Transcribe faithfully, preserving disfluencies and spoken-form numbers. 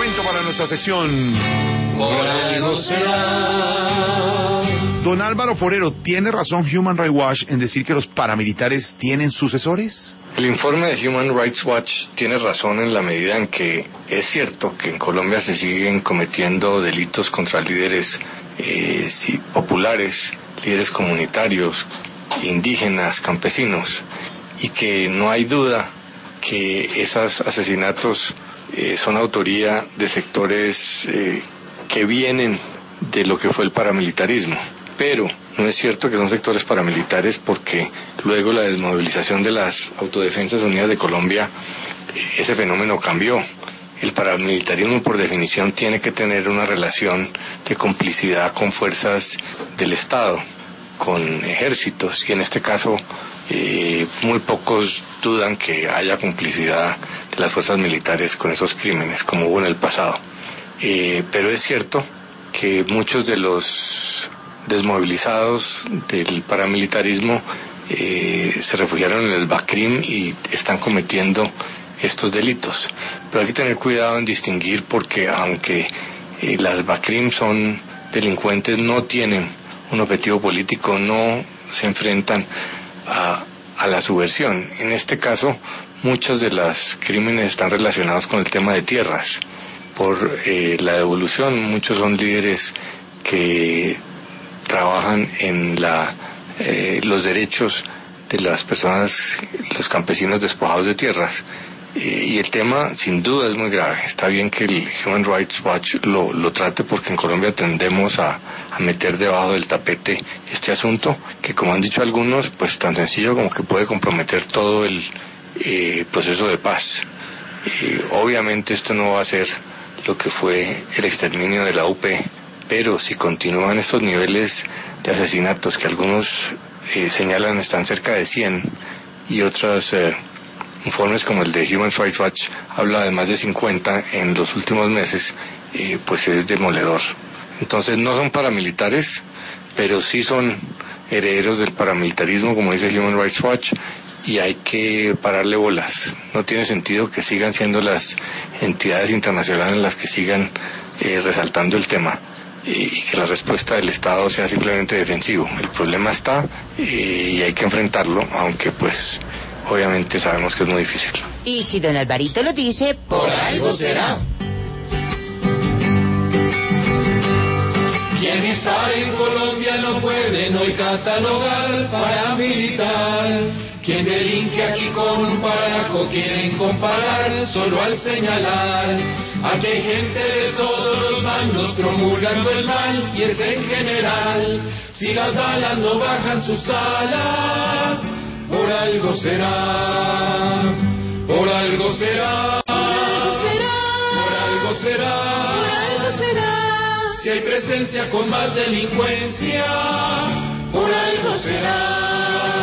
Momento para nuestra sección. Por algo será. Don Álvaro Forero, ¿tiene razón Human Rights Watch en decir que los paramilitares tienen sucesores? El informe de Human Rights Watch tiene razón en la medida en que es cierto que en Colombia se siguen cometiendo delitos contra líderes eh, sí, populares, líderes comunitarios, indígenas, campesinos, y que no hay duda que esos asesinatos eh, son autoría de sectores eh, que vienen de lo que fue el paramilitarismo. Pero no es cierto que son sectores paramilitares, porque luego la desmovilización de las Autodefensas Unidas de Colombia, ese fenómeno cambió. El paramilitarismo, por definición, tiene que tener una relación de complicidad con fuerzas del Estado, con ejércitos, y en este caso eh, muy pocos dudan que haya complicidad de las fuerzas militares con esos crímenes, como hubo en el pasado. Eh, pero es cierto que muchos de los desmovilizados del paramilitarismo eh, se refugiaron en el BACRIM y están cometiendo estos delitos. Pero hay que tener cuidado en distinguir, porque aunque eh, las BACRIM son delincuentes, no tienen un objetivo político, no se enfrentan a, a la subversión. En este caso, muchos de los crímenes están relacionados con el tema de tierras. Por eh, la devolución, muchos son líderes que trabajan en la, eh, los derechos de las personas, los campesinos despojados de tierras. Eh, y el tema, sin duda, es muy grave. Está bien que el Human Rights Watch lo, lo trate, porque en Colombia tendemos a, a meter debajo del tapete este asunto, que, como han dicho algunos, pues tan sencillo como que puede comprometer todo el eh, proceso de paz. Eh, obviamente esto no va a ser lo que fue el exterminio de la U P, pero si continúan estos niveles de asesinatos, que algunos eh, señalan están cerca de cien, y otros eh, informes como el de Human Rights Watch habla de más de cincuenta en los últimos meses, eh, pues es demoledor. Entonces no son paramilitares, pero sí son herederos del paramilitarismo, como dice Human Rights Watch, y hay que pararle bolas. No tiene sentido que sigan siendo las entidades internacionales las que sigan eh, resaltando el tema, y que la respuesta del Estado sea simplemente defensivo. El problema está eh, y hay que enfrentarlo, aunque pues obviamente sabemos que es muy difícil. Y si don Alvarito lo dice, por algo será. Bienestar en Colombia no pueden hoy catalogar paramilitar. Quien delinque aquí con un paraco quieren comparar solo al señalar. Aquí hay gente de todos los bandos promulgando el mal, y es en general. Si las balas no bajan sus alas, por algo será, por algo será, por algo será, por algo será. Si hay presencia con más delincuencia, por algo será.